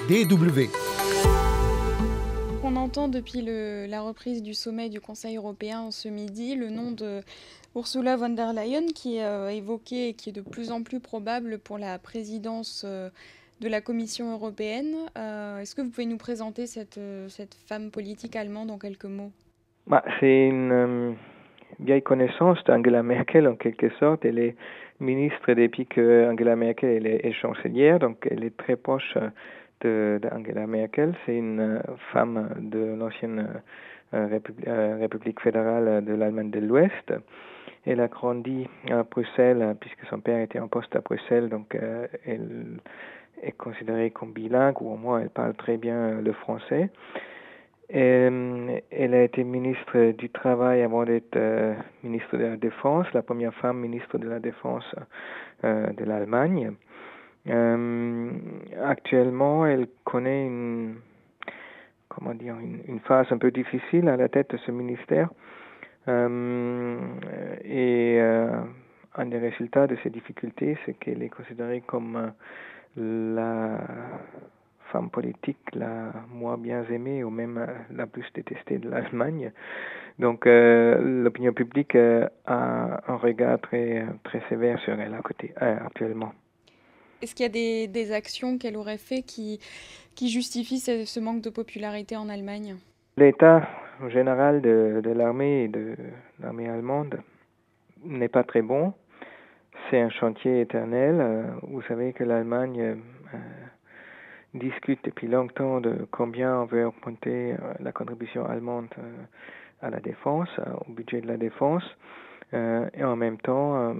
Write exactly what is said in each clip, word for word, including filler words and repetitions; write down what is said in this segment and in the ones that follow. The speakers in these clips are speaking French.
D W. On entend depuis le, la reprise du sommet du Conseil européen ce midi le nom de Ursula von der Leyen qui est euh, évoqué et qui est de plus en plus probable pour la présidence euh, de la Commission européenne. Euh, est-ce que vous pouvez nous présenter cette, euh, cette femme politique allemande en quelques mots? Bah, c'est une euh, vieille connaissance d'Angela Merkel en quelque sorte. Elle est ministre depuis que Angela Merkel elle est, est chancelière, donc elle est très proche de, d'Angela Merkel. C'est une euh, femme de l'ancienne euh, République, euh, République fédérale de l'Allemagne de l'Ouest. Elle a grandi à Bruxelles puisque son père était en poste à Bruxelles, donc euh, elle est considérée comme bilingue, ou au moins elle parle très bien le français. Et, elle a été ministre du Travail avant d'être euh, ministre de la Défense, la première femme ministre de la Défense euh, de l'Allemagne. Euh, actuellement, elle connaît une, comment dire, une, une phase un peu difficile à la tête de ce ministère. Euh, et euh, un des résultats de ces difficultés, c'est qu'elle est considérée comme euh, la femme politique la moins bien aimée ou même euh, la plus détestée de l'Allemagne. Donc euh, l'opinion publique euh, a un regard très, très sévère sur elle à côté, euh, actuellement. Est-ce qu'il y a des, des actions qu'elle aurait fait qui, qui justifient ce, ce manque de popularité en Allemagne? L'état général de, de l'armée et de l'armée allemande n'est pas très bon. C'est un chantier éternel. Euh, vous savez que l'Allemagne euh, discute depuis longtemps de combien on veut augmenter euh, la contribution allemande euh, à la défense, euh, au budget de la défense. Euh, et en même temps, euh,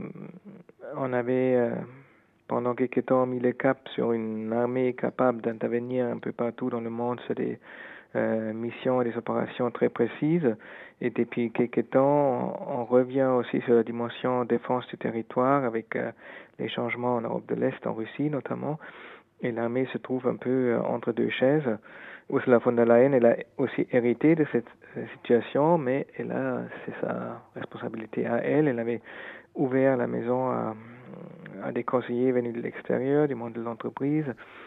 on avait euh, pendant quelques temps mis le cap sur une armée capable d'intervenir un peu partout dans le monde sur des euh, missions et des opérations très précises. Et depuis quelques temps, on, on revient aussi sur la dimension défense du territoire avec euh, les changements en Europe de l'Est, en Russie notamment. Et l'armée se trouve un peu entre deux chaises. Ursula von der Leyen, elle a aussi hérité de cette situation, mais elle a, c'est sa responsabilité à elle. Elle avait ouvert la maison à, à des conseillers venus de l'extérieur, du monde de l'entreprise,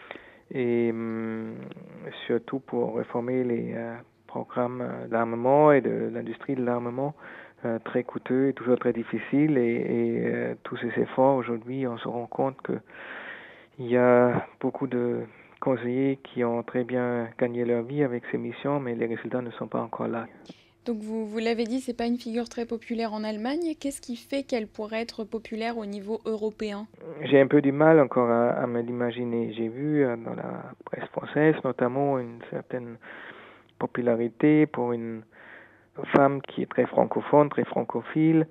et hum, surtout pour réformer les euh, programmes d'armement et de l'industrie de l'armement, euh, très coûteux et toujours très difficile. Et, et euh, tous ces efforts, aujourd'hui, on se rend compte que il y a beaucoup de conseillers qui ont très bien gagné leur vie avec ces missions, mais les résultats ne sont pas encore là. Donc vous, vous l'avez dit, c'est pas une figure très populaire en Allemagne. Qu'est-ce qui fait qu'elle pourrait être populaire au niveau européen? J'ai un peu du mal encore à, à me l'imaginer. J'ai vu euh, dans la presse française notamment une certaine popularité pour une femme qui est très francophone, très francophile,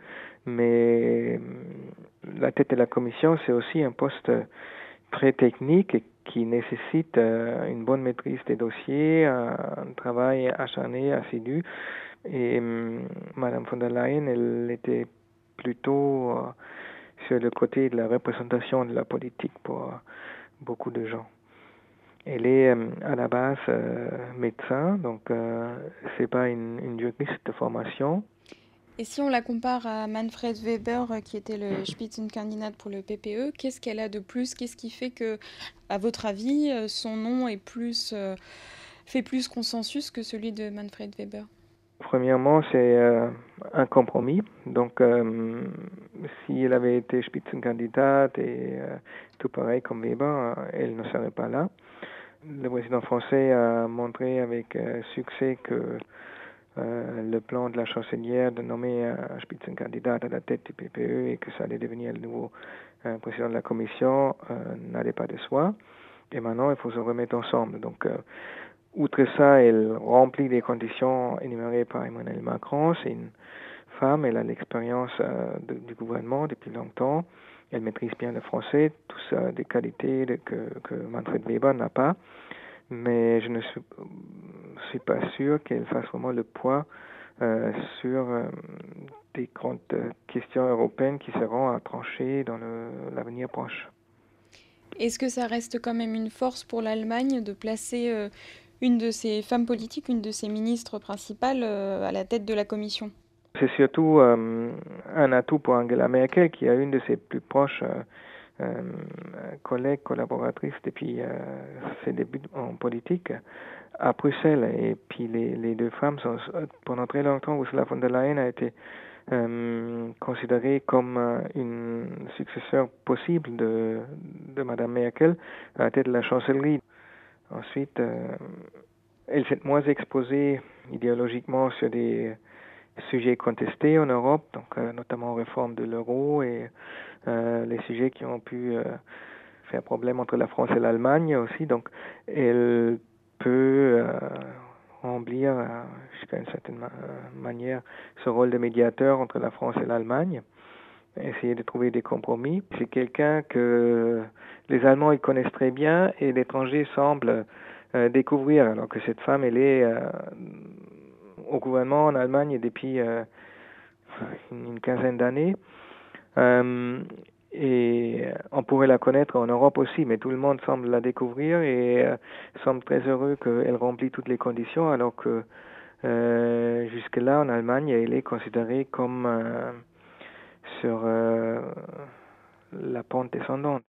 mais la tête de la commission, c'est aussi un poste très technique et qui nécessite euh, une bonne maîtrise des dossiers, un travail acharné, assidu. Et euh, Madame von der Leyen, elle était plutôt euh, sur le côté de la représentation de la politique pour euh, beaucoup de gens. Elle est euh, à la base euh, médecin, donc euh, c'est pas une, une juriste de formation. Et si on la compare à Manfred Weber, qui était le Spitzenkandidat pour le P P E, qu'est-ce qu'elle a de plus? Qu'est-ce qui fait que, à votre avis, son nom est plus, euh, fait plus consensus que celui de Manfred Weber? Premièrement, c'est euh, un compromis. Donc, euh, si elle avait été Spitzenkandidat et euh, tout pareil comme Weber, elle ne serait pas là. Le président français a montré avec euh, succès que euh, le plan de la chancelière de nommer un Spitzenkandidat à la tête du P P E et que ça allait devenir le nouveau euh, président de la Commission euh, n'allait pas de soi. Et maintenant, il faut se remettre ensemble. Donc, euh, outre ça, elle remplit les conditions énumérées par Emmanuel Macron. C'est une femme, elle a l'expérience euh, de, du gouvernement depuis longtemps. Elle maîtrise bien le français, tout ça des qualités de, que, que Manfred Weber n'a pas. Mais je ne suis, suis pas sûr qu'elle fasse vraiment le poids euh, sur euh, des grandes questions européennes qui seront à trancher dans le, l'avenir proche. Est-ce que ça reste quand même une force pour l'Allemagne de placer euh, une de ses femmes politiques, une de ses ministres principales euh, à la tête de la Commission? C'est surtout euh, un atout pour Angela Merkel, qui est une de ses plus proches euh, euh, collègue, collaboratrice depuis euh, ses débuts en politique à Bruxelles. Et puis les, les deux femmes sont, pendant très longtemps, Ursula von der Leyen a été euh, considérée comme euh, une successeur possible de, de Madame Merkel à la tête de la chancellerie. Ensuite, euh, elle s'est moins exposée idéologiquement sur des sujets contestés en Europe, donc euh, notamment réforme de l'euro et euh, les sujets qui ont pu euh, faire problème entre la France et l'Allemagne aussi. Donc, elle peut euh, remplir euh, jusqu'à une certaine ma- manière ce rôle de médiateur entre la France et l'Allemagne, essayer de trouver des compromis. C'est quelqu'un que les Allemands ils connaissent très bien et l'étranger semble euh, découvrir, alors que cette femme, elle est euh, au gouvernement en Allemagne depuis euh, une quinzaine d'années. Euh, et on pourrait la connaître en Europe aussi, mais tout le monde semble la découvrir et euh, semble très heureux qu'elle remplit toutes les conditions, alors que euh, jusque-là, en Allemagne, elle est considérée comme euh, sur euh, la pente descendante.